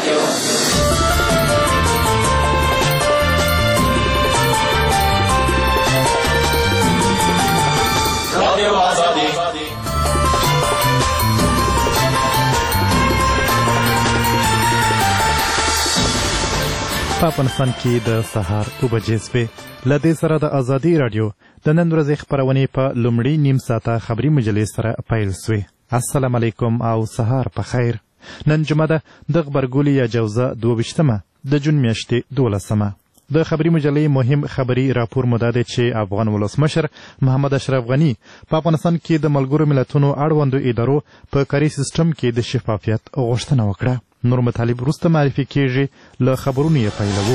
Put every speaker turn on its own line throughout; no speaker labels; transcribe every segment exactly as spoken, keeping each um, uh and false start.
رادیو رادیو آزادی په افغانستان کې د سهار اوه بجې شوې. له دې سره د ازادي راډیو د نن ورځې خپرونې په لومړي نیم ساعته خبري مجلې سره پیل شوې. السلام علیکم او سهار په خیر. نن جمعه ده د غبرګولي یا جوزه دوه ویشتمه د جون میاشتې دولسمه. د خبري مجلې مهم خبري راپور مو دا دی چې افغان ولسمشر محمد اشرف غني په افغانستان کې د ملګرو ملتونو اړوندو ادارو په کاري سیستم کې د شفافیت غوښتنه وکړه. نور مطالب وروسته معرفي کېږي. له خبرونو یې پیلوو.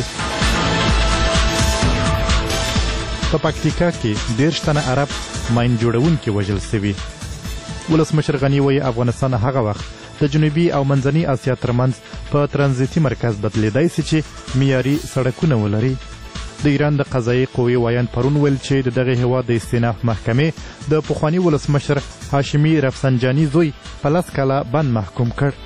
په پکتیکا کې دېرش تنه عرب ماین جوړونکي وژل سوي. ولسمشر غني وایي افغانستان هغه وخت د جنوبي او منځني اسیا ترمنځ په ترانزیتي مرکز بدلیدای سي چې معیاري سړکونه ولري. د ایران د قضایي قوې وایان پرون ویل چې د دغه هېواد د استیناف محکمې د پخواني ولسمشر هاشمي رفسنجاني زوی په لس کاله بند محکوم کړ.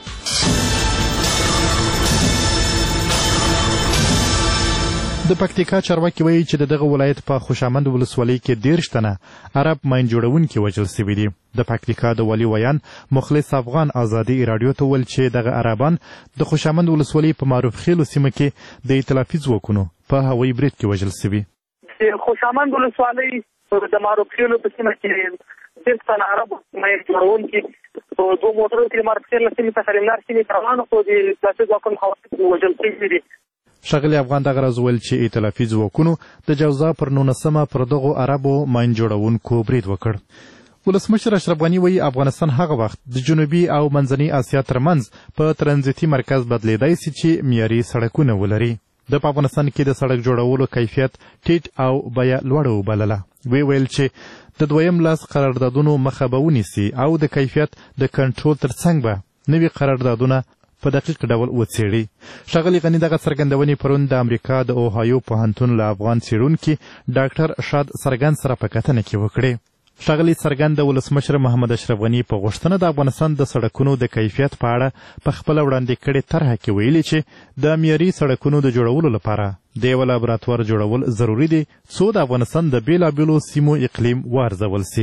د پکتیکا چارواکي وایي چې د دغه ولایت په خوشامند ولسوالۍ کې دېرش تنه عرب ماین جوړونکي وژل سوي دي. د پکتیکا د والي ویان مخلص افغان ازادي راډیو ته ویل چې دغه عربان د خوشامند ولسوالۍ په معروف خیلو سیمه کې د ائتلافي ځواکونو په هوایي برید کې وژل سوي.
د خوشامند ولسوالۍ د معروف خیلو په سیمه کې دېرش تنه عرب ماین جوړونکي په دوه موټرو کې د معروف خیلو سیمې څخه رمنار سیمې ته روان خو د ائتلافي ځواکونو وژل سوي دي.
ښاغلي افغان دغه راز ویل چې ائتلافي ځواکونو د جوزا پر نولسمه پر دغو عربو ماین جوړونکو برید وکړ. ولسمشر اشرف غني وایي افغانستان هغه وخت د جنوبي او منځني اسیا ترمنځ په ترانزیتي مرکز بدلیدای سي چې معیاري سړکونه ولري. د په افغانستان کې د سړک جوړولو کیفیت ټیټ او بیه لوړه وبلله. وی ویل چې د دویم لاس قراردادونو مخه به ونیسي او د کیفیت د کنټرول ترڅنګ به نوي قراردادونه په دقیق ډول وڅېړي. ښاغلي غني دغه څرګندونې پرون د امریکا د اوهایو پوهنتون له افغان څېړونکي ډاکټر شاد څرګند سره په کتنه کې وکړې. ښاغلي څرګند د ولسمشر محمد اشرف غني په غوښتنه د افغانستان د سړکونو د کیفیت په اړه په خپله وړاندې کړې طرحه کې ویلي چې د معیاري سړکونو د جوړولو لپاره د یوه لابراتوار جوړول ضروري دي څو د افغانستان د بېلابېلو سیمو اقلیم وارزول سي.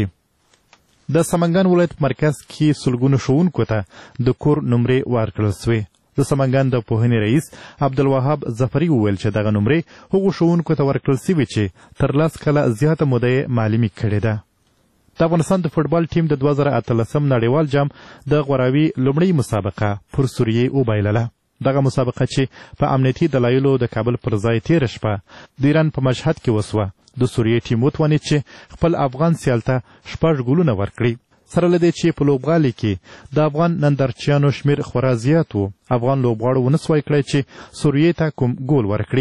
د سمنګان ولایت مرکز کې سلګونو ښوونکو ته د کور نمرې ورکړل سوې. د سمنګان د پوهنې رئیس عبدالوهاب ظفري وویل چې دغه نمرې هغو ښوونکو ته ورکړل سوي چې تر لس کاله زیاته موده یې معلمي کړې ده. د افغانستان د فوټبال ټیم د دوه زره اتلسم نړیوال جام د غوراوي لومړۍ مسابقه پر سوریې وبایلله. دغه مسابقه چې په امنیتي دلایلو د کابل پر ځای تېره شپه د ایران په مشهد کې وسوه. د سوریې ټیم وتوانید چې خپل افغان سیال ته شپږ ګولونه ورکړي. سره له دې چې په لوبغالي کې د افغان نندارچیانو شمېر خورا زیات و، افغان لوبغاړو ونه سوای کړی چې سوریې ته کوم ګول ورکړي.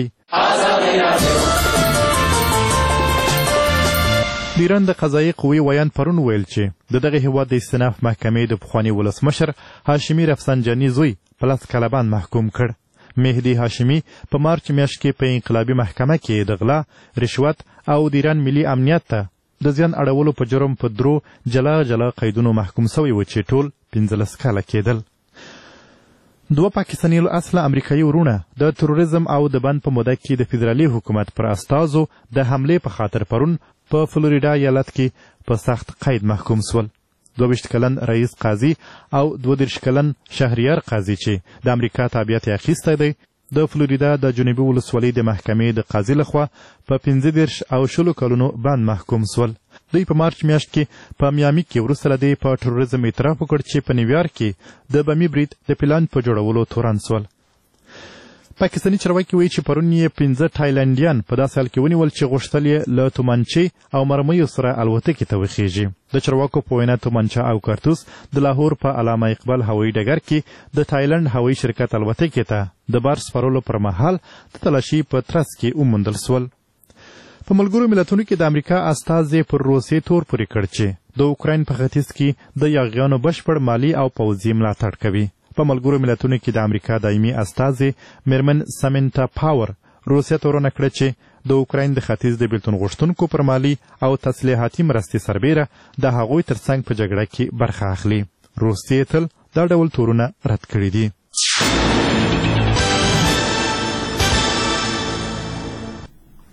د ایران د قضایي قوې ویان پرون ویل چې د دغه هېواد د استیناف محکمې د پخواني ولسمشر هاشمي رفسنجاني زوی په لس کاله بند محکوم کړ. مهدي هاشمي په مارچ میاشت کې په انقلابي محکمه کې د غلا، رشوت او د ایران ملي امنیت ته د زیان اړولو په جرم په درو جلا جلا قیدونو محکوم سوی و چې ټول پنځلس کاله کېدل. دوه پاکستاني اصله امریکایي ورونه د تروریزم او د بند په موده کې د فدرالي حکومت پر استازو د حملې په خاطر پرون په فلوریډا ایالت کې په سخت قید محکوم سول. دوه ویشت کلن رئیس قاضي او دوه دېرش کلن شهریار قاضي چې د امریکا تابعیت یې اخیستی دی د فلوریډا د جنوبي ولسوالۍ د محکمې د قاضي لخوا په پنځه دېرش او شلو کلونو بند محکوم سول. دوی په مارچ میاشت کې په میامي کې وروسته له دې په تروریزم اعتراف وکړ چې په نیویارک کې د بمي برید د پلان په جوړولو تورن سول. پاکستاني چارواکي وایي چې پرون یې پنځه تایلنډیان په داسې حال کې ونیول چې غوښتل یې له تومانچې او مرمیو سره الوتکې ته وخیږي. د چارواکو په وینا تومانچه او کارتوس د لاهور په علامه اقبال هوایي ډګر کې د تایلنډ هوایي شرکت الوتکې ته د بار سپارلو پر مهال د تلاشي په ترڅ کې وموندل سول. په ملګرو ملتونو کې د امریکا استازي پر روسیې تور پورې کړ چې د اوکراین په ختیځ کې د یاغیانو بشپړ مالي او پوځي ملاتړ کوي. په ملګرو ملتونو کې د امریکا دایمي استازي میرمن سمنتا پاور روسیې ته ورنه کړه چې د اوکراین د ختیځ د بیلتون غوښتونکو پر مالي او تسلیحاتي مرستې سربیره د هغوی ترڅنګ په جګړه کې برخه اخلي. روسیې تل دا ډول تورونه رد کړي دي.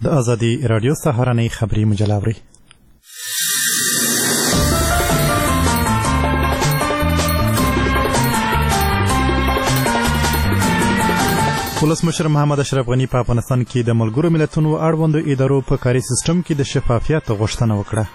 د ازادي راډیو سهارنۍ خبري مجله اورئ. ولسمشر محمد اشرف غني په افغانستان کې د ملګرو ملتونو اړوندو ادارو په کاري سیستم کې د شفافیت غوښتنه وکړه.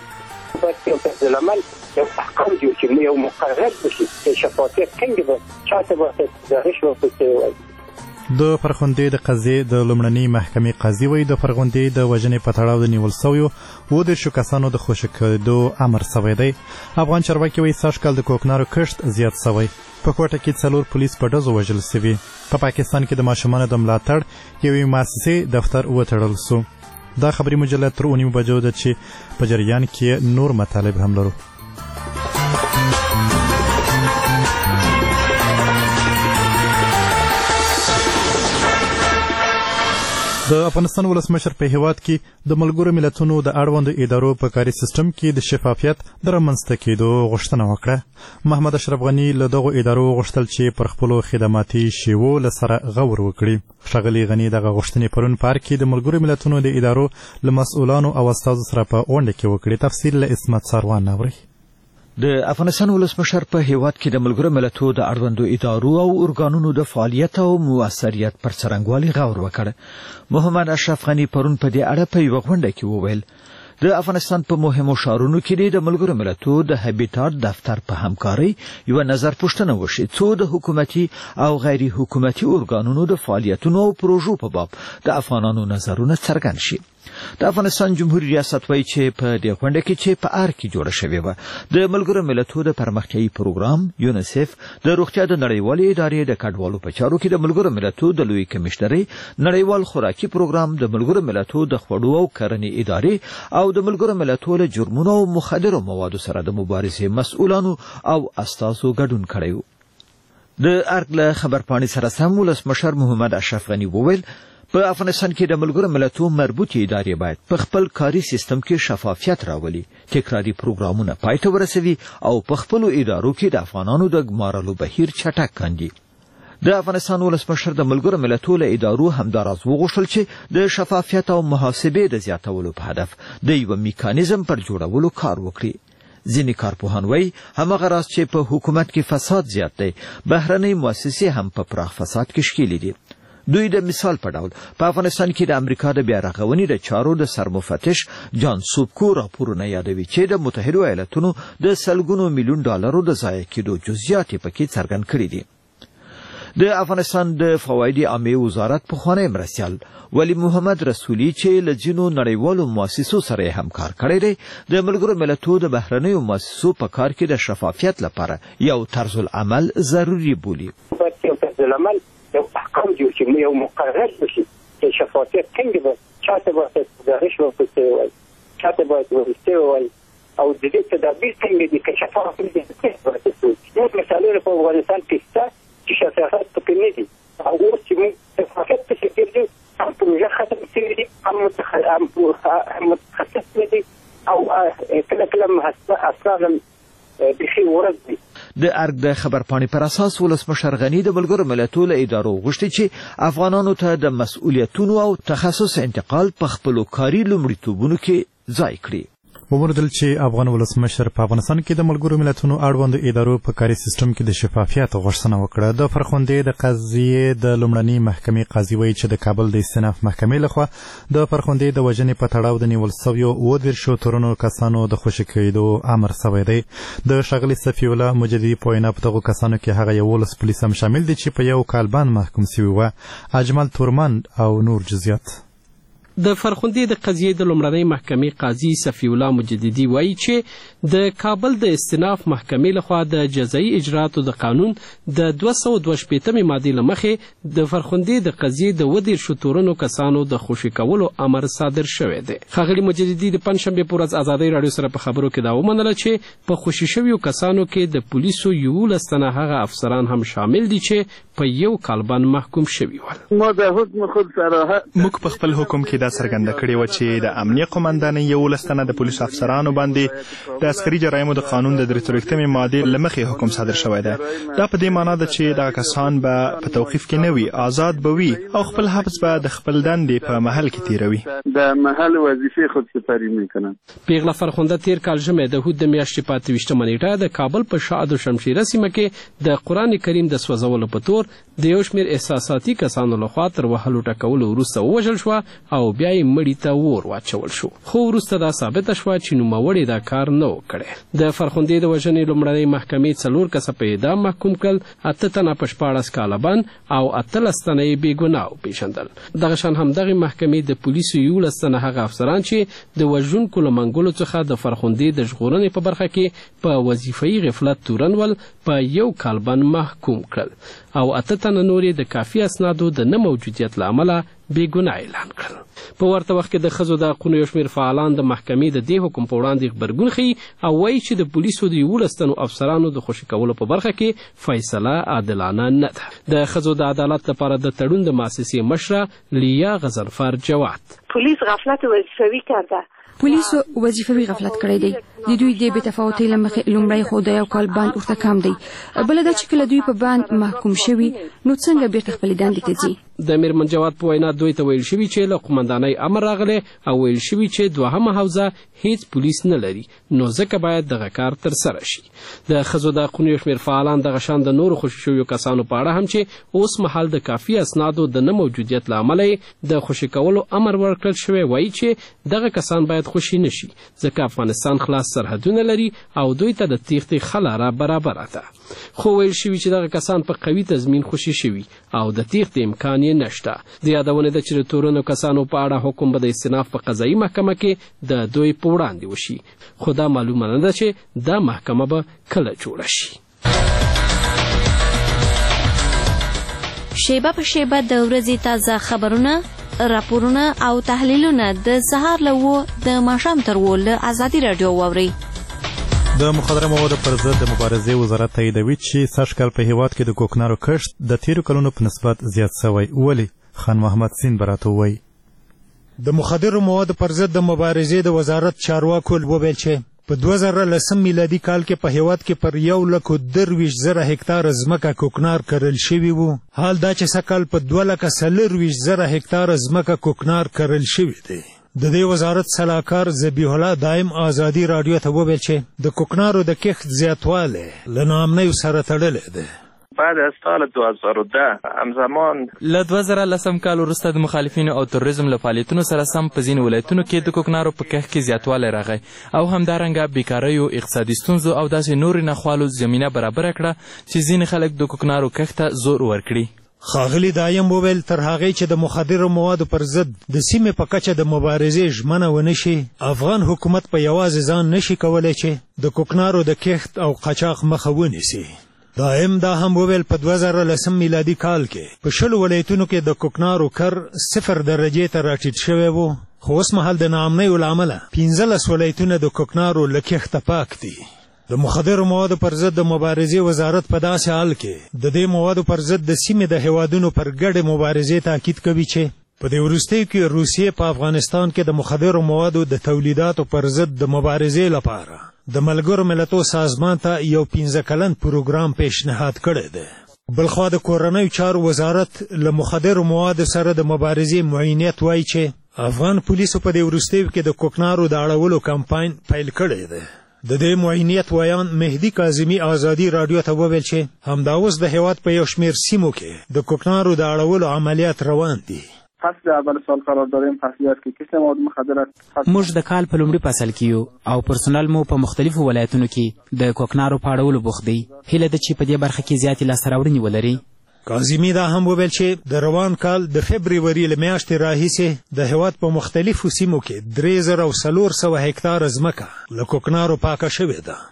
یو احکام جوړ چې یو مقرر بشي چې شفافیت څنګه به چاته به رشوت ورکوي.
د فرخندې د قضیې د لومړنۍ محکمې قاضي وایي د فرخندې د وژنې په تړاو د نیول سویو اووه دېرشو کسانو د خوشي کېدو امر سوی دی. افغان چارواکي وایي سږ کال د کوکنارو کښت زیات سوی. په کوټه کې څلور پولیس په ډزو وژل سوي. په پاکستان کې د ماشومانو د ملاتړ یوې مؤسسې دفتر وتړل سو. دا خبري مجله تر اوه نیمو بجو ده چې په جریان کې نور مطالب هم لرو. د افغانستان ولسمشر په هیواد کې د ملګرو ملتونو د اړوندو ادارو په کاري سیستم کې د شفافیت د رامنځته کېدو غوښتنه وکړه. محمد اشرف غني له دغو ادارو غوښتل چې پر خپلو خدماتي شیوو له سره غور وکړي. ښاغلي غني دغه غوښتنې پرون په ارګ کې د ملګرو ملتونو د ادارو له مسؤلانو او استازو سره په غونډه کې وکړي. تفصیل له عصمت ساروان اورئ.
د افغانستان ولسمشر په هیواد کې د ملګرو ملتونو د اړوندو ادارو او ارګانونو د فعالیت او موثریت پر څرنګوالي غور وکړ. محمد اشرف غني پرون په دې اړه په یوه غونډه کې وویل د افغانستان په مهمو ښارونو کې د ملګرو ملتونو د هابیټاټ دفتر په همکارۍ یوه نظر پوښتنه وشي څو د حکومتي او غیر حکومتي ارګانونو د فعالیتونو او پروژو په باب د افغانانو نظرونه څرګند شي. د افغانستان جمهوریت ریاست وایي چې په دې غونډه کې چې په ارګ کې جوړه شوې وه د ملګرو ملتونو د پرمختیایي پروګرام یونیسف د روغتیا د نړیوالې ادارې د کډوالو په چارو کې د ملګرو ملتونو د لوی کمشنرۍ نړیوال خوراکي پروګرام د ملګرو ملتونو د خوړو او کرنې ادارې او د ملګرو ملتونو له جرمونو او مخدرو موادو سره د مبارزې مسؤلانو او استازو ګډون کړی و. د ارګ له خبرپاڼې سره سم ولسمشر محمد اشرف غني وویل په افغانستان کې د ملګرو ملتونو مربوطې ادارې باید په خپل کاري سیستم کې شفافیت راولي، تکراري پروګرامونه پای ته ورسوي او په خپلو ادارو کې د افغانانو د ګمارلو بهیر چټک کاندي. د افغانستان ولسمشر د ملګرو ملتونو له ادارو همداراز وغوښتل چې د شفافیت او محاسبې د زیاتولو په هدف د یوه میکانیزم پر جوړولو کار وکړي. ځینې کارپوهان وایي هماغه راز چې په حکومت کې فساد زیات دی، بهرنۍ مؤسسې هم په پراخ فساد کې ښکېلې دي. دوی د مثال په ډول په افغانستان کې د امریکا د بیا رغونې د چارو د سرمفتش جان سوبکو راپورونه یادوي چې د متحده ایالاتونو د سلګونو میلیون ډالرو د ضایع کېدو جزئیات یې پکې څرګند کړي دي. د افغانستان د فواید عامې وزارت پخوانی مرستیال ولی محمد رسولي چې له ځینو نړیوالو مؤسسو سره همکار کړی دی د ملګرو ملتونو د بهرنیو مؤسسو په کار کې د شفافیت لپاره یو طرز العمل ضروري بولي.
یو احکام جوړ چې یو مقرر بشي چې شفافیت څنګه به چاته به رشوت ورکوي، چاته به ورکوي او د دې تدابیر څنګه دي که شفاف نه دي. یو مثالونه په افغانستان کې شته چې شفافیت پکې نه دي او اوس چې موږ شفافیت پکې کېږي هم پروژه ختم شوي دي هم متخصص نه دي او کله کله اسناد بخي ورد دي.
د ارګ د خبرپاڼې پر اساس ولسمشر غني د ملګرو ملتونو له ادارو غوښتي چې افغانانو ته د مسؤلیتونو او تخصص انتقال په خپلو کاري لومړیتوبونو کې ځای کړي.
وموندل چې افغان ولسمشر په افغانستان کې د ملګرو ملتونو اړوندو ادارو په کاري سیستم کې د شفافیت غوښتنه وکړه. د فرخندې د قضیې د لومړنۍ محکمې قاضي وایي چې د کابل د استیناف محکمې لخوا د فرخندې د وژنې په تړاو د نیول سویو اووه دېرشو تورنو کسانو د خوشي کېدو امر سوی دی. د ښاغلي صفي الله مجددي په وینا په دغو کسانو کې هغه یولس پولیس هم شامل دي چې په یو کال باندې محکوم سوي وه. اجمل تورمن او نور جزئیات.
د فرخندې د قضیې د لومړنۍ محکمې قاضي صفي الله مجددي وایي چې د کابل د استیناف محکمې لخوا د جزایي اجرااتو د قانون د دوه سوه دوه شپېتمې مادې له مخې د فرخندې د قضیې د اووه دېرشو تورنو کسانو د خوشي کولو امر صادر شوی دی. ښاغلي مجددي د پنجشنبې په ورځ ازادۍ راډیو سره په خبرو کې دا ومنله چې په خوشي شویو کسانو کې د پولیسو یولس تنه هغه افسران هم شامل دي چې په یو کال باندې محکوم شوي ول.
ما د حکم خود صراحت
موږ په خپل حکم کې
دا څرګنده کړې وه چې د امنیه قومندانۍ یولس تنه د پولیسو افسرانو باندې د عسکري جرایمو د قانون د درې څلوېښتمې مادې له مخې حکم صادر شوی دی. دا په دې معنا ده چې دغه کسان به په توقیف کې نه وي، آزاد به وي او خپل حبس به د خپل دندې په محل کې تیروي.
در محل وظیفه خودسپاری میکنن.
پیغله فرخنده تیر کال ژمی د هود د میاشتې په اته ویشتمه نیټه د کابل په شاه د شمشیره سیمه کې د قرآن کریم د سوځولو په تور د یو شمېر احساساتي کسانو لخوا تر وهلو ټکولو وروسته ووژل شوه او بیا یې مړي ته اور واچول شو، خو وروسته دا ثابته شوه چې نوموړې دا کار نه و کړی. د فرخندې د وژنې لومړنۍ محکمې څلور کسه په اعدام محکوم کړل، اته تنه په شپاړس کاله بند او اتلس تنه یې بېګناه وپېژندل. دغه شان همدغې محکمې د پولیسو یولس تنه هغه افسران چې د وژونکو له منګولو څخه د فرخندې د ژغورنې په برخه کې په وظیفوي غفلت تورن ول په یو کال بند محکوم کړل او اته تنه نور د کافي اسنادو د نه موجودیت له امله بېګناه اعلان کړل. په ورته وخت کې د ښځو د حقونو یو شمېر فعالان د محکمې د دې حکم په وړاندې غبرګون ښیي او وایي چې د پولیسو د یولس تنو افسرانو د خوشي کولو په برخه کې فیصله عادلانه نه ده. د ښځو د عدالت لپاره د تړون د مؤسسې مشره لیا غضنفر جواد:
پلیس غفلت وظیفوي کرده.
پولیسو وظیفوي غفلت کړی دی. د دوی د بې تفاوتۍ له مخې لومړی خو د یو کال بند ورته کم دی، بله دا چې کله دوی په بند محکوم شوي نو څنګه بیرته خپلې دندې ته ځي.
د میرمن جواد په وینا دوی ته ویل شوي چې له قومندانۍ امر راغلی او ویل شوي چې دوهمه حوزه هیڅ پولیس نه لري، نو ځکه باید دغه کار ترسره شي. د ښځو د حقونو یو شمېر فعالان دغه شان د نورو خوشي شویو کسانو په اړه هم چې اوس مهال د کافي اسنادو د نه موجودیت له امله د خوشي کولو امر ورکړل شوی، وایي چې دغه کسان باید خوشي نه شي ځکه افغانستان خلاص سرحدونه لري او دوی ته د تیښتې ښه لاره برابره ده. خو ویل شوي چې دغه کسان په قوي تضمین خوشي شوي او د تیښتې امکان یې نشته. د یادونې ده چې د تورنو کسانو په اړه حکم به د استیناف په قضایي محکمه کې د دوی په وړاندې وشي، خو دا معلومه نه ده چې دا محکمه به کله جوړه شي.
شیبه په شیبه د ورځې تازه خبرونه، راپورونه او تحلیلونه د سهار له اوه د ماښام تر اوه له ازادي راډیو واورئ.
د مخدره موادو پر ضد د مبارزې وزارت تاییدوي چې سږ کال په هیواد کې د کوکنارو کښت د تیرو کلونو په نسبت زیات شوی. ولې؟ خان محمد سین به راته ووایي.
د مخدره موادو پر ضد د مبارزې د وزارت چارواکو وویل چې په دوه زره لسم میلادي کال کې په هیواد کې پر یو لکو درویشت زره هکتاره ځمکه کوکنار کرل شوي وو. حال دا چې سږکال په دوه لکه څلرویشت زره هکتاره ځمکه کوکنار کرل شوي دی. د دې وزارت سلاکار ذبیح الله دایم ازادي راډیو ته وویل چې د کوکنارو د کښت زیاتوالی له ناامنیو سره تړلی دی.
بعد از سال دو هزار و ده همزمان
له دوه زره لسم کال وروسته د مخالفینو او تروریزم له فعالیتونو سره سم په ځینو ولایتونو کې د کوکنارو په کښت کې زیاتوالی راغی او همدارنګه بیکاریو، اقتصادي ستونزو او داسې نورې ناخوالو زمینه برابره کړه چې ځینې خلک د کوکنارو کښت ته زور ورکړي.
ښاغلي دایم وویل تر هغې چې د مخدرو موادو پر ضد د سیمې په کچه د مبارزې ژمنه ونه شي، افغان حکومت په یوازې ځان نشي کولی چې د کوکنارو د کښت او قاچاق مخه ونیسي. دایم دا هم وویل په دوه زره لسم میلادي کال کې په شلو ولایتونو کې د کوکنارو کر صفر درجې ته راټیټ شوی و، خو اوس مهال د ناامنیو له امله پنځلس ولایتونه د کوکنارو له کښته پاک دي. د مخدرو موادو پر ضد د مبارزې وزارت په داسې حال کې د دې موادو پر ضد د سیمې د هیوادونو پر ګډې مبارزې تاکید کوي چې په دې وروستیو کې روسیې په افغانستان کې د مخدرو موادو د تولیداتو پر ضد د مبارزې لپاره د ملګرو ملتونو سازمان ته یو پنځه کلن پروګرام پیشنهاد کړی دی. بلخوا د کورنیو چارو وزارت له مخدرو موادو سره د مبارزې معینیت وایي چې افغان پولیسو په دې وروستیو کې د کوکنارو د اړولو کمپاین پیل کړی دی. د دې معینیت ویان مهدي کاظمي ازادي راډیو ته وویل چې همدا اوس د هیواد په یو شمېر سیمو کې د کوکنارو د اړولو عملیات روان دي.
فصل اول سال قرار داریم، فصلیات کې کیسه مواد مخدرات.
موږ د کال په لومړي فصل کې یو او پرسونل مو په مختلفو ولایتونو کې د کوکنارو په اړولو بوخت دی. هیله ده چې په دې برخه کې زیاتې لاسته راوړنې ولري.
کاظمي دا هم وویل چې د روان کال د فبروري له میاشتې راهیسې د هیواد په مختلفو سیمو کې درې زره او څلور سوه هکتاره ځمکه له کوکنارو پاکه شوې ده.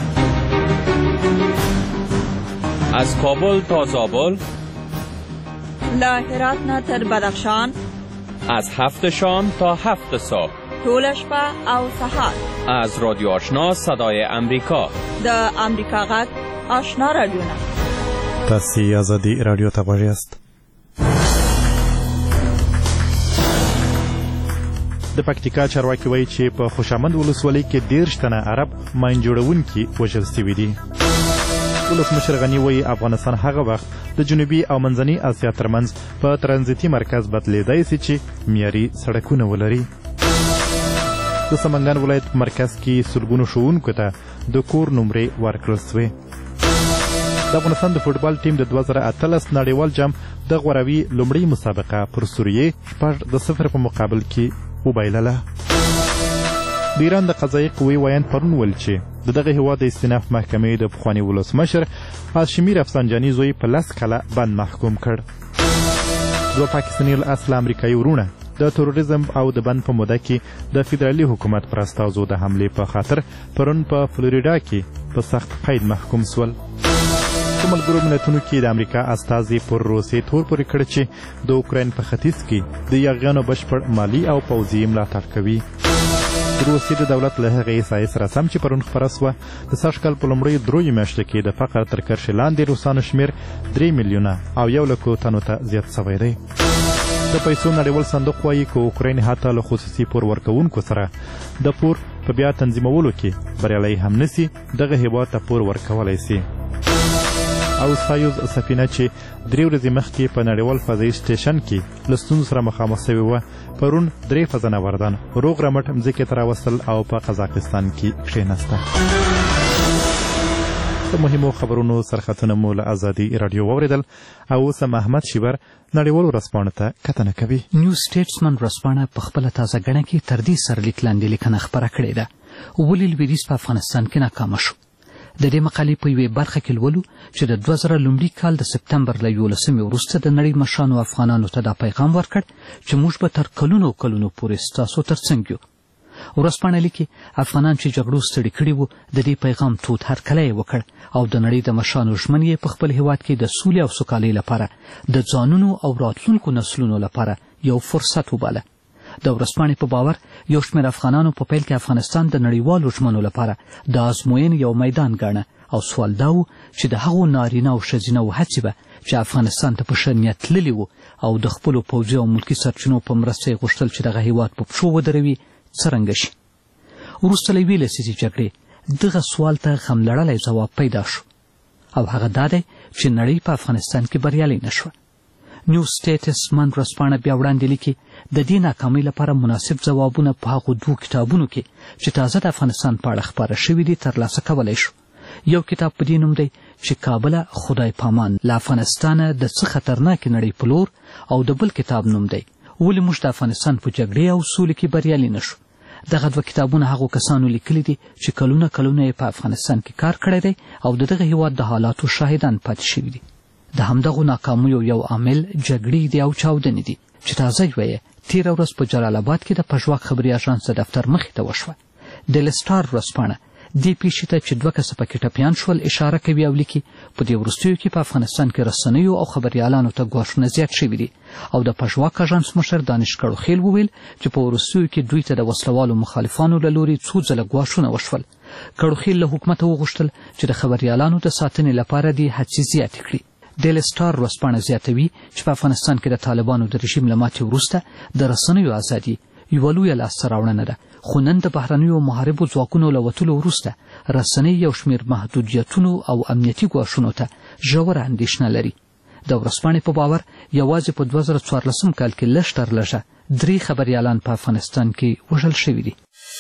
از کابل تا زابل،
له هرات نه تر بدخشان،
از هفت شام تا هفت صبح،
ټوله شپه او سهار.
از رادیو آشنا صدای امریکا،
د امریکا غږ آشنا رادیوونه.
تاسې ازادي راډیو ته غوږ یاست. د پکتیکا چارواکي وایي چې په خوشامند ولسوالۍ کې دېرش تنه عرب ماین جوړونکي وژل سوي دي. ولسمشر غني وایي افغانستان هغه وخت د جنوبي او منځني اسیا ترمنځ په ترانزیتي مرکز بدلیدای سي چې معیاري سړکونه ولري. د سمنګان ولایت په مرکز کې سلګونو ښوونکو ته د کور نمرې ورکړل سوې. د افغانستان د فوټبال ټیم د دوه زره اتلس نړیوال جام د غوروي لومړۍ مسابقه پر سوریې شپږ د صفر په مقابل کې وبایلله. د ایران د قضایي قوې ویاند پرون ویل چې د دغه هېواد د استیناف محکمې د پخواني ولسمشر هاشمي رفسنجاني زوی په لس کاله بند محکوم کړ. دوه پاکستاني اصله امریکایي ورونه د تروریزم او د بند په موده کې د فدرالي حکومت پر استازو د حملې په خاطر پرون په فلوریډا کې په سخت قید محکوم سول. په ملګرو ملتونو کې د امریکا استازي پر روسیې تور پورې کړ چې د اوکراین په ختیځ کې د یاغیانو بشپړ مالي او پوځي ملاتړ کوي. د روسیې د دولت له هغې احصایې سره سم چې پرون خپره سوه د سږ کال په لومړیو دریو میاشتو کې د فقر تر کرښې لاندې روسانو شمېر درې میلیونه او یو لکو تنو ته زیات سوی دی. د پیسو نړیوال صندوق وایي که اوکراین حتی له خصوصي پور ورکوونکو سره د پور په بیا تنظیمولو کې بریالی هم نسي دغه هېواد ته پور ورکولی سي. او سایوز سفینه چې درې ورځې مخکې په نړیوال فضایي سټیشن کې له ستونزو سره مخامخ سوې وه پرون درې فضانوردان روغ رمټ مځکې ته راوستل او په قزاقستان کې کښېناسته. د مهمو خبرونو سرخطونه مو له ازادي راډیو واورېدل او اوس احمد شیبر نړیوالو ورځپاڼو ته کتنه کوي.
نیو سټیټسمن ورځپاڼه په خپله تازه ګڼه کې تر دې سرلیک لاندې لیکنه خپره کړې ده. ولې لویدیځ په افغانستان کې ناکامه شو؟ د دې مقالې په یوې برخه کې لولو چې د دوه زره لومړي کال د سپتمبر له یولسمې وروسته د نړۍ مشرانو افغانانو ته دا پیغام ورکړ چې موږ به تر کلونو کلونو پورې ستاسو تر څنګ یو. ورځپاڼه لیکي افغانان چې جګړو ستړي کړي وو د دې پیغام تود هرکلی یې وکړ او د نړۍ د مشرانو ژمن یې په خپل هېواد کې د سولې او سوکالۍ لپاره د ځانونو او راتلونکو نسلونو لپاره یو فرصت وباله. د ورځپاڼې په باور یو شمېر افغانانو په پیل کې افغانستان د نړیوالو ژمنو لپاره د ازموینې یو میدان ګاڼه او سوال دا و چې د هغو نارینه او ښځینه و هڅې به چې افغانستان ته په ښه نیت تللي وو او د خپلو پوځي او ملکي سرچینو په مرسته یې غوښتل چې دغه هېواد په پښو ودروي څرنګه شي. وروسته له یوې لسیزې جګړې دغه سوال ته غملړلی ځواب پیدا شو او هغه دا دی چې نړۍ په افغانستان کې بریالۍ نه شوه. نیو سټیټسمن ورځپاڼه بیا وړاندې لیکي د دې ناکامۍ لپاره مناسب ځوابونه په هغو دوو کتابونو کې چې تازه د افغانستان په اړه خپاره شوي دي ترلاسه کولی شو. یو کتاب په دې نوم دی چې کابله خدای پامان له افغانستانه د څه خطرناکې نړۍ په لور او د بل کتاب نوم دی ولې موږ د افغانستان په جګړې او سولې کې بریالي نه شو. دغه دوه کتابونه هغو کسانو لیکلي دي چې کلونه کلونه یې په افغانستان کې کار کړی دی او د دغه هېواد د حالاتو شاهدان پاتې شوي دي. د همدغو ناکامیو یو عامل جګړې دي او چاودنې دي چې تازه یوه یې تېره ورځ په جلال آباد کې د پژواک خبري اژانس د دفتر مخې ته وشوه. ډیلی سټار ورځپاڼه دې پیښې ته چې دوه کسه پکې ټپیان شول اشاره کوي او لیکي په دې وروستیو کې په افغانستان کې رسنیو او خبریالانو ته ګواښونه زیات شوي دي او د پژواک اژانس مشر دانش کړوخیل وویل چې په وروستیو کې دوی ته د وسلوالو مخالفانو له لوري څو ځله ګواښونه وشول. کړوخیل له حکومته وغوښتل چې د خبریالانو د ساتنې لپاره دې هڅې زیاتې کړي. ډیلی سټار ورځپاڼه زیاتوي چې په افغانستان کې د طالبانو د رژیم له ماتې وروسته د رسنیو ازادي یوه لویه لاسته راوړنه ده خو نن د بهرنیو محاربو ځواکونو له وتلو وروسته رسنۍ یو شمېر محدودیتونو او امنیتي ګواښونو ته ژوره اندېښنه لري. د ورځپاڼې په باور یوازې په دوه زره څوارلسم کال کې لږ تر لږه درې خبریالان په افغانستان کې وژل شوي دي.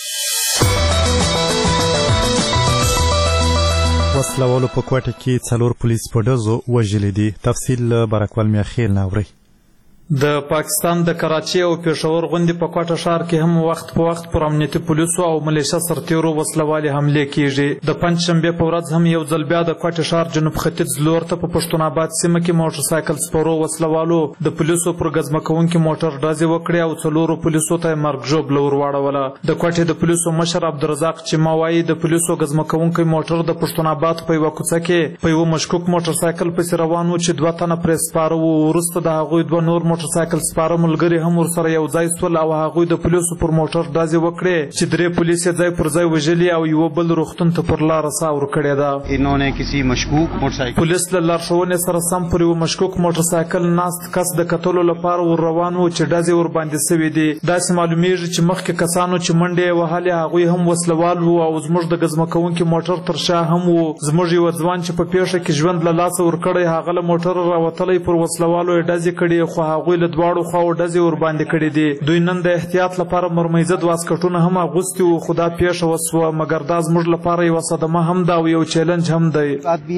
وسلوالو په کوټه کې څلور پولیس په ډزو وژلي دي. تفصیل له بارکوال میاخیل نه اورئ.
د پاکستان د کراچۍ او پېښور غوندې په کوټه ښار کې هم وخت په وخت پر امنیتي پولیسو او ملیشه سرتیرو وسلوالې حملې کیږي. د پنجشنبې په ورځ هم یو ځل بیا د کوټې ښار جنوب ختیځ لور ته په پښتون آباد سیمه کې موټر سایکل سپرو وسلوالو د پولیسو پر ګزمه کوونکي موټر ډزې وکړې او څلورو پولیسو ته یې مرګ ژوبله ور واړوله. د کوټې د پولیسو مشر عبدالرزاق چیما وایي د پولیسو ګزمه کوونکی موټر د پښتون آباد په یوه کوڅه کې په یوه مشکوک موټر سایکل پسې روان و چې دوه تنه پرې سپاره وو. وروسته د هغوی دوه نور موټر سایکل سپاره ملګري هم ورسره یو ځای سول او هغوی د پولیسو پر موټر ډزې وکړې چې درې پولیس یې ځای پر ځای وژلي او یو بل روغتون ته پر لاره ساه ورکړې ده.
انہوں نے کسی مشکوک موټر سایکل
پولیس له لارښوونې سره سم پر یو مشکوک موټر سایکل ناست کس د کتلو لپاره ور روان و چې ډزې ورباندې سوي دي. داسې معلومیږي چې مخکې کسانو چې منډې یې وهلې هغوی هم وسلوال وو او زموږ د ګزمه کوونکي موټر تر شا هم وو. زموږ یو ځوان چې په پیښه کې ژوند له لاسه ورکړی هغه له موټر راوتلی پر وسلوالو یې ډزې کړي خو هغوی له دواړو خواو ډزې ورباندې کړي دي. دوی نن د احتیاط لپاره مرمیزد واسکټونه هم اغوستي وو خو دا پیښه وسوه مګر دا زموږ لپاره یوه صدمه هم ده او یو چیلنج هم دی.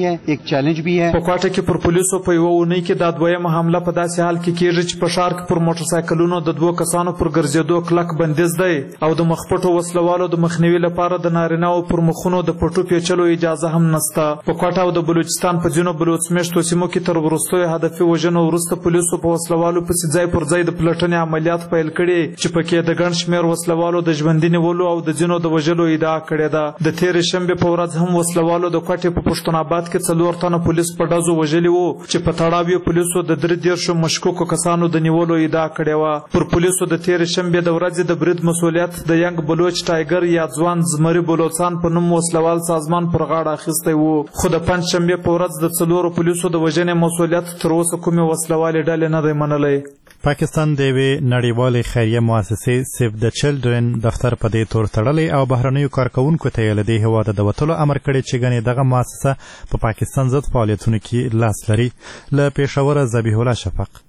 په کوټه کې پر پولیسو په یوه اونۍ کې دا دویمه حمله په داسې حال کې کیږي چې په ښار کې پر موټر سایکلونو د دوو کسانو پر ګرځېدو کلک بندیز دی او د مخپټو وسلوالو د مخنیوي لپاره د نارینهو پر مخونو د پټو پیچلو اجازه هم نشته. په کوټه او د بلوچستان په ځینو بلوچ میشتو سیمو کې تر وروستیو هدفي وژنو وروسته پولیسو په وسلوالو پسې ځای پر ځای د پلټنې عملیات پیل کړي چې پکې د ګڼ شمېر وسلوالو د ژوندي نیولو او د ځینو د وژلو ادعا کړې ده. د تېرې شنبې په ورځ هم وسلوالو د کوټې په پښتون آباد کې څلور تنه پولیس په ډزو وژلي وو چې په تړاو یې پولیسو د درې دېرشو مشکوکو کسانو د نیولو ادعا کړې وه. پر پولیسو د تېرې شنبې د ورځې د برید مسؤلیت د ینګ بلوچ ټایګر یا ځوان زمري بلوچستان په نوم وسلوال سازمان پر غاړه اخیستی و خو د پنج شنبې په ورځ د څلورو پولیسو د وژنې مسؤلیت تر اوسه کومې وسلوالې ډلې نه دی منلی.
پاکستان د یوې نړیوالې خیریه مؤسسې سیف د چلډرن دفتر په دې تور تړلی او بهرنیو کارکوونکو ته یې له دې هېواده د وتلو امر کړی چې ګنې دغه مؤسسه په پاکستان ضد فعالیتونو کې لاس لري. له پېښوره ذبیح الله شفق.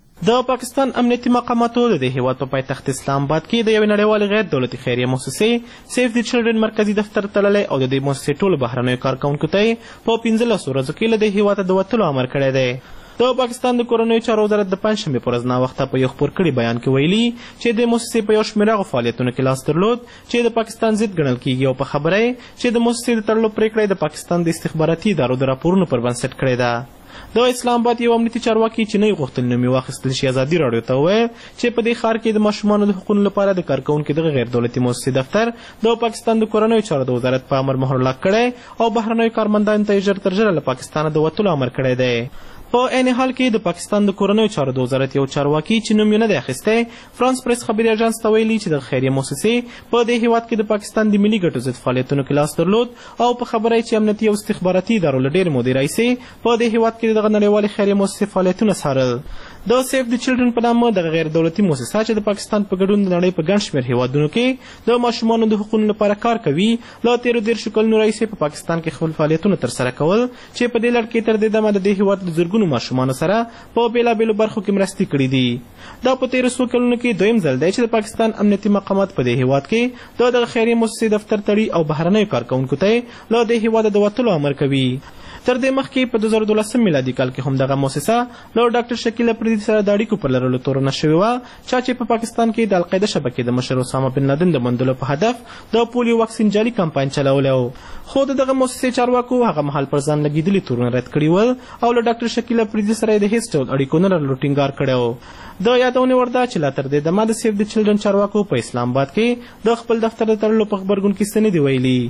د پاکستان امنیتي مقاماتو د دې هیواد په پایتخت اسلام آباد کې د یوې نړیوالې غیر دولتي خیریه مؤسسې سیف د چلډرن مرکزي دفتر تړلی او د دې مؤسسې ټولو بهرنیو کارکوونکو ته یې په پنځلسو ورځو کې له دې هیواده د وتلو امر کړی دی. د پاکستان د کورنیو چارو وزارت د پنجشنبې په ورځ ناوخته په یو خپور کړي بیان کې ویلي چې د مؤسسې په یو شمېر هغو فعالیتونو کې لاس درلود چې د پاکستان ضد ګڼل کیږي او په خبره چې د مؤسسې د تړلو پرېکړه د پاکستان د استخباراتي ادارو د راپورونو پر بنسټ کړې ده. د اسلام آباد یو امنیتي چارواکي چې نه یې غوښتل نوم یې واخیستل شي ازادي راډیو ته وویل چې په دې ښار کې د ماشومانو د حقونو لپاره د کارکوونکي دغه غیر دولتي مؤسسې دفتر د پاکستان د کورنیو چارو د وزارت په امر مهر لاک کړی او بهرنیو کارمندانو ته یې ژر تر ژره له پاکستانه د وتلو امر کړی دی. په عین حال کې د پاکستان د کورنیو چارو د وزارت یو چارواکي چې نوم یې نه دی اخیستی فرانس پریس خبري اژانس ته ویلي چې د خیریه مؤسسې په دې هیواد کې د پاکستان د ملي ګټو ضد فعالیتونو کې لاس درلود او په خبره چې امنیتي او استخباراتي ادارو له ډېرې مودې راهیسې په دې هیواد کې دغه نړیوالې خیریه مؤسسې فعالیتونه څارل. د سیف د چلډرن په نامه دغه غیر دولتي مؤسسه چې د پاکستان په ګډون د نړۍ په ګڼ شمېر هیوادونو کې د ماشومانو د حقونو لپاره کار کوي له تېرو دېرشو کلونو راهیسې په پاکستان کې خپل فعالیتونه ترسره کول چې په دې لړ کې تر دې دمه د دې هیواد د زرګونو ماشومانو سره په بېلابېلو برخو کې مرستې کړي دي. دا په تېرو څو کلونو کې دویم ځل دی چې د پاکستان امنیتي مقامات په دې هیواد کې د دغه خیریه مؤسسې دفتر تړي او بهرنیو کارکوونکو ته له دې هیواده د وتلو امر کوي. تر دې مخکې په دوه زره دولسم میلادي کال کې هم دغه مؤسسه له ډاکټر شکیل اپریدي سره د اړیکو په لرلو تورنه شوې وه چا چې په پاکستان کې د القاعده شبکې د مشر اسامه بن لادن د موندلو په هدف د پولیو واکسین جالي کمپاین چلولی و خو د دغه مؤسسې چارواکو هغه مهال پر ځان لګېدلي تورونه رد کړي ول او له ډاکټر شکیل اپریدي سره یې د هېڅ ډول اړیکو نه لرلو ټینګار کړی و. د یادونې وړ ده چې لا تر دې دمه د سیف د چلډرن چارواکو په اسلام آباد کې د خپل دفتر د تړلو په غبرګون کې څه نه دي ویلي.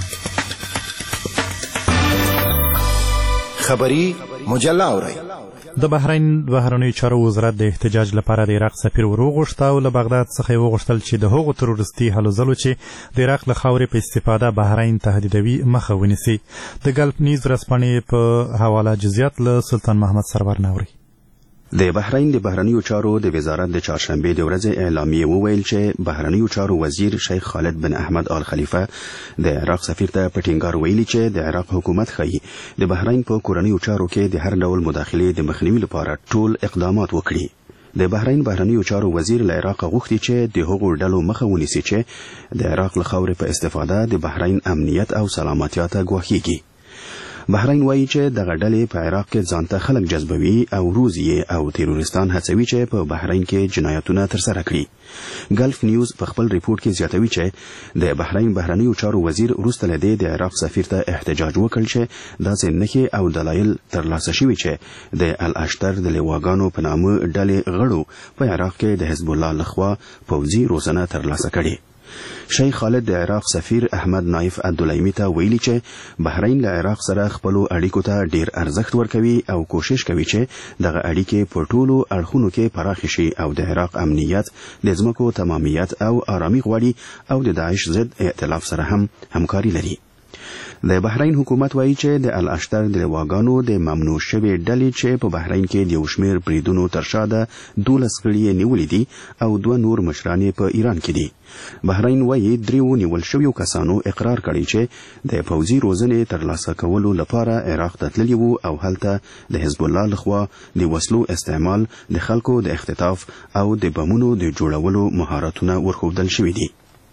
خبری مجله اورئ.
د بحرین بهرنیو چارو وزارت د احتجاج لپاره د عراق سفیر ور وغوښته او له بغداد څخه یې وغوښتل چې د هغو تروریستي هلو ځلو چې د عراق له خاورې په استفاده بحرین تهدیدوي مخه ونیسي. د ګلف نیوز ورځپاڼې په حواله جزئیات له سلطان محمد سرور ناوري.
د بحرین د بهرنیو چارو د وزارت د چهارشنبې د ورځې اعلامیه وویل چې بهرنیو چارو وزیر شیخ خالد بن احمد آل خلیفه د عراق سفیر ته په ټینګار ویلي چې د عراق حکومت ښیي د بحرین په کورنیو چارو کې د هر ډول مداخلې د مخنیوي لپاره ټول اقدامات وکړي. د بحرین بهرنیو چارو وزیر له عراق غوښتي چې د هغو ډلو مخه ونیسي چې د عراق له خاورې په استفاده د بحرین امنیت او سلامتیا ته ګواښیږي. بحرین وایي چې دغه ډلې په عراق کې ځانته خلک جذبوي او روزي او تیرورستان هڅوي چې په بحرین کې جنایتونه ترسره کړي. ګلف نیوز په خپل ریپورت کې زیاتوي چې د بحرین بهرنیو چارو وزیر وروسته له دې د عراق سفیر ته احتجاج وکړ چې داسې نښې او دلایل ترلاسه شوي چې د الاشتر د لیواګانو په نامه ډلې غړو په عراق کې د حزب الله لخوا پوځي روزنه ترلاسه کړې. شیخ خالد د عراق سفیر احمد نایف عبدالایمی ته ویلي چې بحرین له عراق سره خپلو اړیکو ته ډیر ارزښت ورکوي او کوشش کوي چې دغه اړیکې په ټولو اړخونو کې پراخې شي او د عراق امنیت د ځمکو تمامیت او آرامي غواړي او د داعش ضد ائتلاف سره هم همکاري لري. د بحرین حکومت وایي چې د الاشتر د لواګانو د ممنوع شوې ډلې چې په بحرین کې د یو شمېر بریدونو تر شا ده دولس غړي یې نیولي دي او دوه نور مشران یې په ایران کې دي. بحرین وایي دریو نیول شویو کسانو اقرار کړی چې د پوځي روزنې ترلاسه کولو لپاره عراق ته تللي وو او هلته د حزب الله لخوا د وسلو استعمال د خلکو د اختطاف او د بمونو د جوړولو مهارتونه ورښودل شوي دي.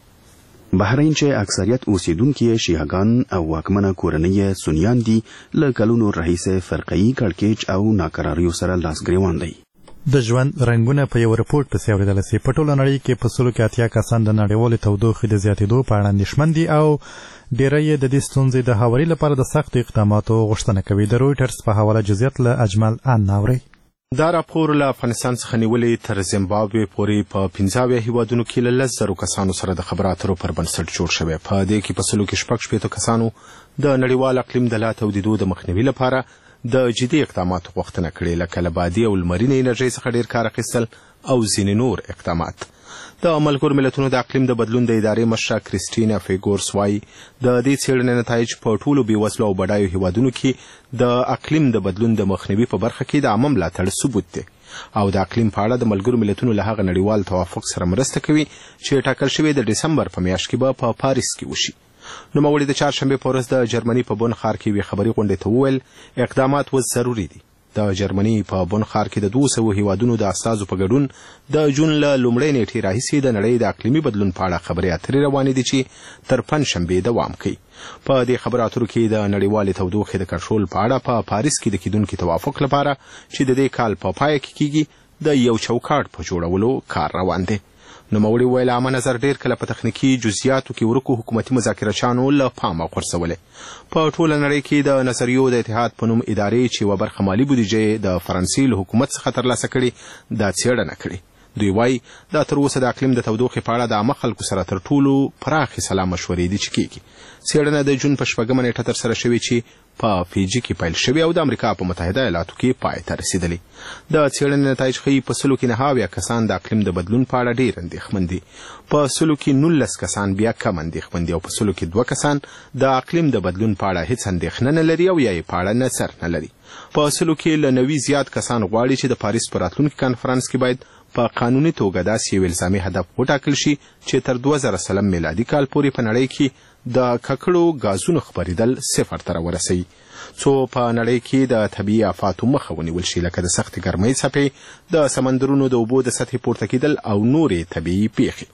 بحرین چې اکثریت اوسیدونکي شیعهګان او واکمنه کورنۍ سنیان دي له کلونو راهیسې فرقه‌یي کړکېچ او ناکراریو سره لاس ګریوان دی.
د ژوند رنګونه په یو رپورټ پسې اورېدلی سي. په ټوله نړۍ کې په سلو کې اتیا کسان د نړیوالې تودوخې د زیاتېدو په اړه اندېښمن دي او ډېری یې د دې ستونزې د هواري لپاره د سختو اقداماتو غوښتنه کوي. د رویټرز په حواله جزئیات له اجمل ان اورئ.
دا راپور له افغانستان څخه نیولې تر زیمبابوې پورې په پنځه اویا هیوادونو کې له لس زرو کسانو سره د خبرو اترو پر بنسټ جوړ شوی. په دې کې په سلو کې شپږ شپېتو کسانو د نړیوال اقلیم د لا تودېدو د مخنیوي لپاره د جدي اقداماتو غوښتنه کړې، لکه له بادي او لمرینې انرژۍ څخه ډېر کار اخیستل او ځینې نور اقدامات. د ملګرو ملتونو د اقلیم د بدلون د ادارې مشره کریسټینا فیګورس وایي د دې څېړنې نتایج په ټولو بېوزلو او بډایو هیوادونو کې د اقلیم د بدلون د مخنیوي په برخه کې د عامه ملاتړ ثبوت دی او د اقلیم په اړه د ملګرو ملتونو له هغه نړیوال توافق سره مرسته کوي چې ټاکل شوی د ډسمبر په میاشت کې به په پاریس کې وشي. نوموړي د چهارشنبې په ورځ د جرمني په بون ښار کې یوې خبري غونډې ته وویل اقدامات اوس ضروري دي. د جرمني په بون ښار کې د دوه سوو هیوادونو د استازو په ګډون د جون له لومړۍ نیټې راهیسې د نړۍ د اقلیمي بدلون په اړه خبرې اترې روانې دي چې تر پنجشنبې دوام کوي. په دې خبرو اترو کې د نړیوالې تودوخې د کنټرول په اړه په پاریس کې د کیدونکي توافق لپاره چې د دې کال په پای کې کیږي د یو چوکاټ په جوړولو کار روان دی. نوموړي ویل عامه نظر ډېر کله په تخنیکي جزئیاتو کې ورکو حکومتي مذاکرچیانو له پامه غورځولې. په ټوله نړۍ کې د نظریو د اتحاد په نوم ادارې چې یوه برخه مالي بودیجه د فرانسې له حکومت څخه ترلاسه کړې دا څېړنه کړې. دوی وایي دا تر اوسه د اقلیم د تودوخې په اړه د عامه خلکو سره تر ټولو پراخې سلا مشورې دي چې کېږي. څېړنه د جون په شپږمه نیټه ترسره شوې چې په فیجي کې پیل شوې او د امریکا په متحده ایالاتو کې پای ته رسېدلې. د څېړنې نتایج ښیي په سلو کې نهه اویا کسان د اقلیم د بدلون په اړه ډېر اندېښمن دي، په سلو کې نولس کسان بیا کم اندېښمن دي او په سلو کې دوه کسان د اقلیم د بدلون په اړه هیڅ اندېښنه نه لري او یا یې په اړه نظر نه لري. په سلو کې له نوي زیات کسان غواړي چې د پاریس په راتلونکي کنفرانس کې باید په قانوني توګه داسې یو الزامي هدف وټاکل شي چې تر دوه زره سلم میلادي کال پورې په نړۍ کې د ککړو غازونو خپرېدل صفر ته راورسوي، څو په نړۍ کې د طبیعي آفاتو مخه ونیول شي، لکه د سختې ګرمۍ څپې، د سمندرونو د اوبو د سطحې پورته کېدل او نورې طبیعي پیښې.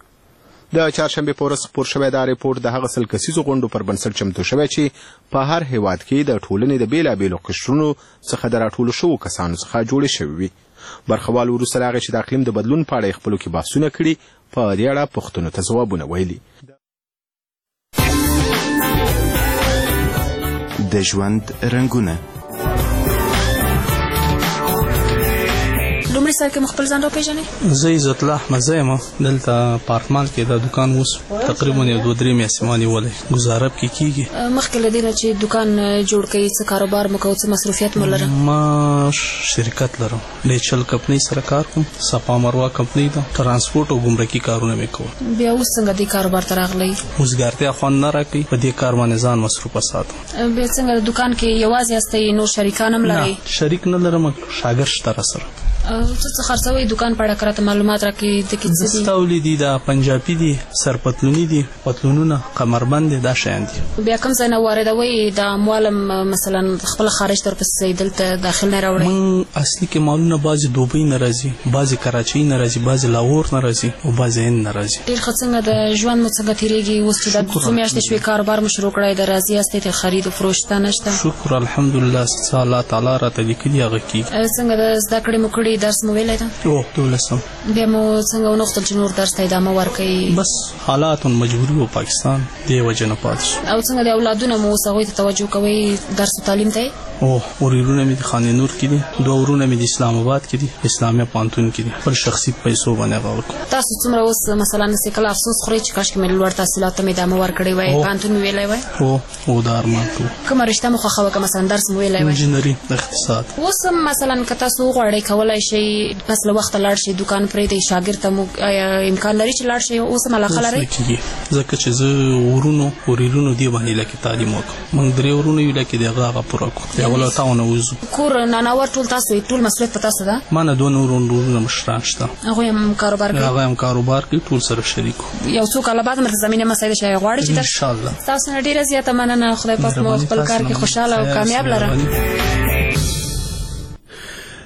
د چهارشنبې په ورځ خپور شوی دا ریپورټ د هغه سل کسیزو غونډو پر بنسټ چمتو شوی چې په هر هیواد کې د ټولنې د بېلابېلو قشرونو څخه د راټولو شوو کسانو څخه جوړې شوې وي. برخوال وروسته له هغې چې د اقلیم د بدلون په اړه یې خپلو کې بحثونه کړي په دې اړه پوښتنو ته ځوابونه ویلي.
د ژوند رنګونه
لومړی سر کې خپل ځان راپېژنئ.
زه عزت الله احمدزی یم. دلته اپارتمان کې د دوکان اوس تقریبا یو دوه درې میاشتې ما نیولی، ګزاره پکې کېږي.
مخکې له دې نه چې دوکان جوړ کړئ څه کاروبار مو کوو، څه مصروفیت مو لرم؟
ما شرکت لرم، ډیچل کمپنۍ سره کار کوم، صفا مروه کمپنۍ ده، ترانسپورټ او ګمرکي کارونه مې کوم.
بیا اوس څنګه دې کاروبار ته راغلی؟
وزګارتیا خوند نه راکوي، په دې کار باندې ځان مصروفه ساتم.
بیا څنګه دوکان کې یوازې یاستئ، نور شریکان هم لرئ؟
شریک نه لرم، شاګرد شته راسره.
څه څه خرڅوئ دوکان په اړه راته معلومات راکړئ. د کې څه دي؟
تولیدي ده، پنجابي دي، سرپتلوني دي، پتلونونه، کمربند دي، دا شیان دي.
بیا کوم ځای نه واردوئ؟ د اموال مثلا خپله خارج ته ورپسې دلته داخل نه راوړئ؟
موږ اصلي کې مالونه بعضې دوبۍ نه راځي، بعضې کراچۍ نه راځي، بعضې لاهور نه راځي او بعضې هند نه راځي.
ډېر ښه. څنګه د ژوند مو څنګه تېرېږي اوس چې دا څو میاشتې شوې کاروبار مو شروع کړی، د راضي یاستئ، د خرید و فروش شته نشته؟
شکر الحمدلله، څه الله تعالی راته لیکلي هغه کېږي.
څنګه د زده کړې مو کړي، درس مو ویلی ده؟
او دولسم.
بیا مو څنګه ونغوښتل چې نور درس ته ادامه ورکړئ؟
بس حالات مجبوري و پاکستان دې وجه نه پاتې شو.
او څنګه د اولادونه مو اوس هغوی ته توجه کوئ درس و تعلیم ته؟
او ورونه مې د خان نور کې دي، دوه ورونه مې د اسلام آباد کې دي، اسلامي پانتون کې دي، پر شخصي پیسو باندې غوړ.
تاسو څومره اوس مثلا نسې کله افسوس خورئ چې کاشکې مې لوړ تحصیلات ته مې ادامه ورکړې وای، پانتون مې ویلی وای؟
هو هو دا ارمان کوم.
کومه رشته مو خوښوه که مثلا درس مو ویلی وای؟
انجینري اقتصاد.
اوس هم مثلا که تاسو وغواړئ کولی شئ پس له وخته لاړ شئ دوکان پرېږدئ شاګرد ته مو امکان لري چې لاړ شئ؟ اوس هم علاقه لرئ؟
ځکه چې زه ورونو وریلونو دې باندې لکه تعلیم وکړم، موږ درې ورونه یو لکه د هغه هغه پوره کړو، یو له تاونه وځو.
کور ناناور ټول تاسو ټول مسؤلیت په تاسو ده؟
ما نه دوه نور ورونه مشران شته،
هغوی هم کاروبار کوي؟
هغه هم کاروبار کوي، ټول سره شریکو.
یو څو کاله بعد مرته زمینه مسایل شي غواړي چې
انشاءالله.
تاسو نه ډیره زیاته مننه، خدای پاک مو خپل کار کې خوشاله او کامیاب لره.